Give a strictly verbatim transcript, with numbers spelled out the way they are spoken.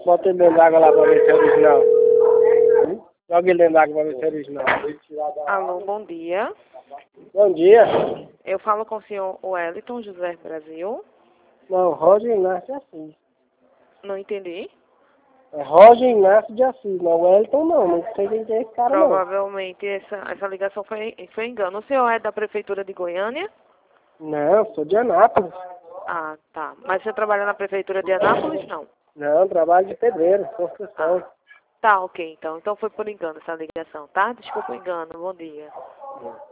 Bota ele dentro d'água lá pra ver se é original. Hum? Joga ele dentro d'água pra ver se é original. Alô, bom dia. Bom dia. Eu falo com o senhor Wellington José Brasil. Não, Roger Inácio de Assis. Não entendi. É Roger Inácio de Assis, não é Wellington não, não sei quem é esse cara não. Provavelmente essa, essa ligação foi, foi engano. O senhor é da Prefeitura de Goiânia? Não, sou de Anápolis. Ah, tá. Mas você trabalha na Prefeitura de Anápolis, não? Não, trabalho de pedreiro, construção. Ah, tá, ok, então. Então foi por engano essa ligação, tá? Desculpa o engano. Bom dia.